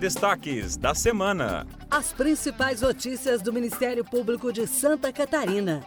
destaques da semana. As principais notícias do Ministério Público de Santa Catarina.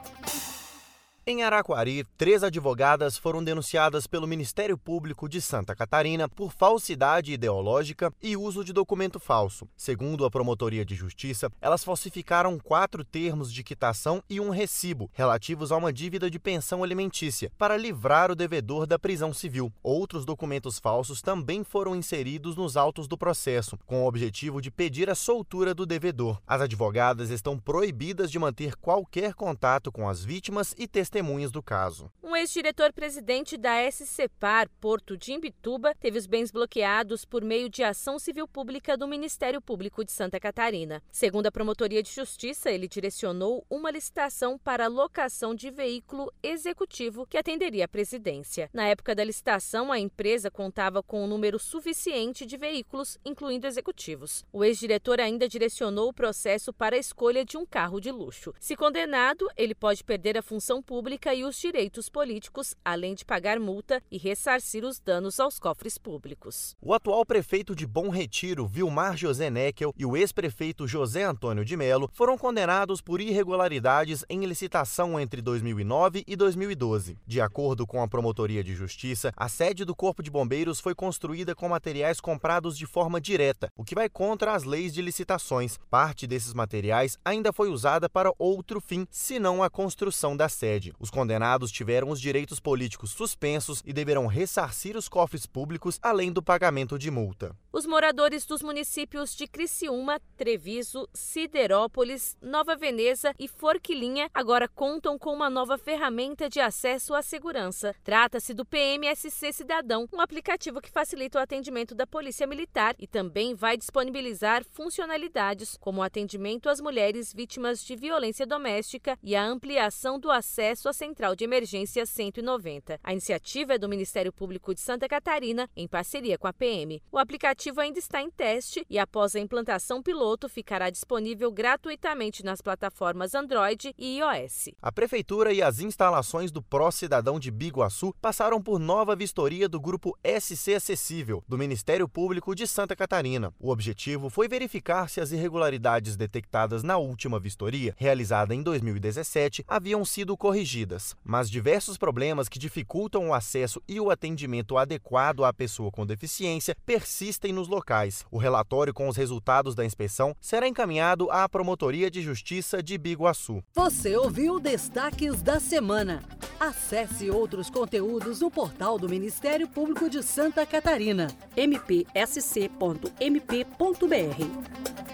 Em Araquari, 3 advogadas foram denunciadas pelo Ministério Público de Santa Catarina por falsidade ideológica e uso de documento falso. Segundo a Promotoria de Justiça, elas falsificaram 4 termos de quitação e um recibo relativos a uma dívida de pensão alimentícia para livrar o devedor da prisão civil. Outros documentos falsos também foram inseridos nos autos do processo, com o objetivo de pedir a soltura do devedor. As advogadas estão proibidas de manter qualquer contato com as vítimas e testemunhas do caso. Um ex-diretor-presidente da SCPAR, Porto de Imbituba, teve os bens bloqueados por meio de ação civil pública do Ministério Público de Santa Catarina. Segundo a Promotoria de Justiça, ele direcionou uma licitação para locação de veículo executivo que atenderia a presidência. Na época da licitação, a empresa contava com um número suficiente de veículos, incluindo executivos. O ex-diretor ainda direcionou o processo para a escolha de um carro de luxo. Se condenado, ele pode perder a função pública e os direitos políticos, além de pagar multa e ressarcir os danos aos cofres públicos. O atual prefeito de Bom Retiro, Vilmar José Neckel, e o ex-prefeito José Antônio de Melo foram condenados por irregularidades em licitação entre 2009 e 2012. De acordo com a Promotoria de Justiça, a sede do Corpo de Bombeiros foi construída com materiais comprados de forma direta, o que vai contra as leis de licitações. Parte desses materiais ainda foi usada para outro fim, senão a construção da sede. Os condenados tiveram os direitos políticos suspensos e deverão ressarcir os cofres públicos, além do pagamento de multa. Os moradores dos municípios de Criciúma, Treviso, Siderópolis, Nova Veneza e Forquilinha agora contam com uma nova ferramenta de acesso à segurança. Trata-se do PMSC Cidadão, um aplicativo que facilita o atendimento da Polícia Militar e também vai disponibilizar funcionalidades como o atendimento às mulheres vítimas de violência doméstica e a ampliação do acesso à Central de Emergência 190. A iniciativa é do Ministério Público de Santa Catarina, em parceria com a PM. O aplicativo ainda está em teste e, após a implantação piloto, ficará disponível gratuitamente nas plataformas Android e iOS. A Prefeitura e as instalações do Pró-Cidadão de Biguaçu passaram por nova vistoria do grupo SC Acessível, do Ministério Público de Santa Catarina. O objetivo foi verificar se as irregularidades detectadas na última vistoria, realizada em 2017, haviam sido corrigidas, mas diversos problemas que dificultam o acesso e o atendimento adequado à pessoa com deficiência persistem nos locais. O relatório com os resultados da inspeção será encaminhado à Promotoria de Justiça de Biguaçu. Você ouviu Destaques da Semana. Acesse outros conteúdos no portal do Ministério Público de Santa Catarina, mpsc.mp.br.